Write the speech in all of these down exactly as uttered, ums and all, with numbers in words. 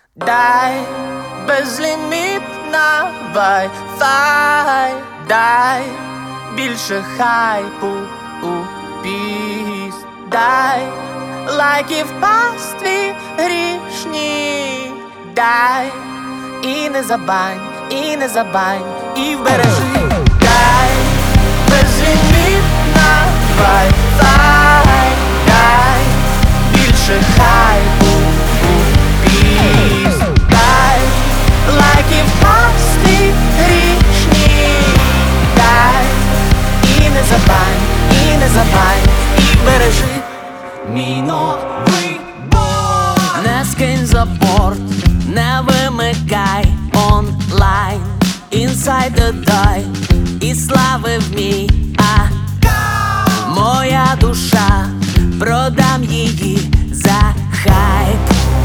Дай безлімітна Wi-Fi, дай більше хайпу у піс, дай лайків пастві грішні, дай і не забань, і не забань, і вбережи. Дай безлімітна Wi-Fi, дай більше хайпу у піс, дай лайків пастві грішні, дай і не забань, і не забань, і бережи. Мій новий Бог. Не скинь за борт, не вимикай онлайн, інсайдер дай і слави вмій, а моя душа, продам її за хайп.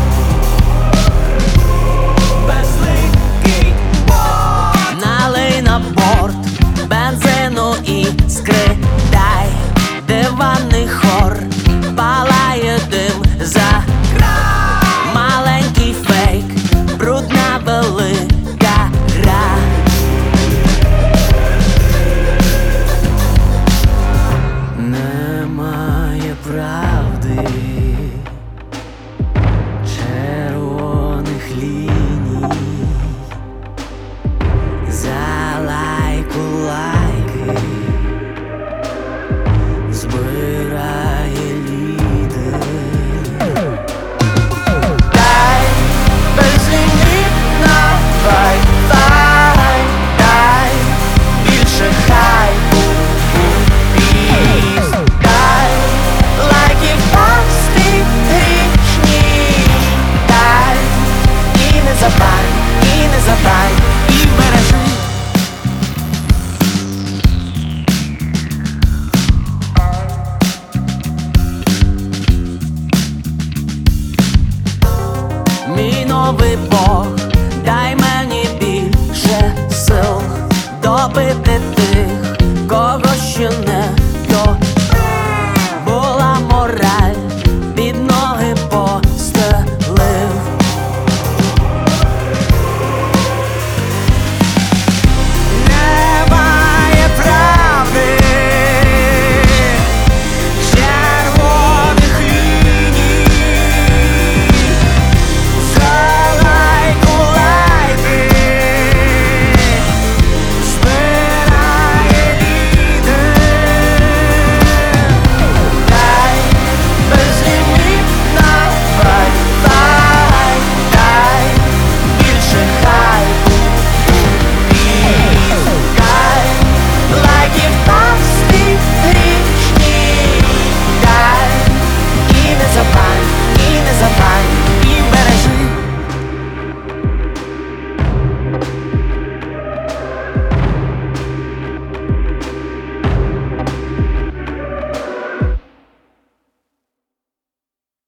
Безликий Бог. Налий на борт бензину і скри, дай диванний хор, палає дим за маленький фейк, брудна велика гра. Немає правди, червоних ліній, за лайку лайки збирає лідер. Дай безлімітна Wi-Fi, дай більше хайпу у піс, дай лайків пастві грішні, дай і не забань, і не забань, і бережи. Мій новий Бог, дай мені більше сил добити.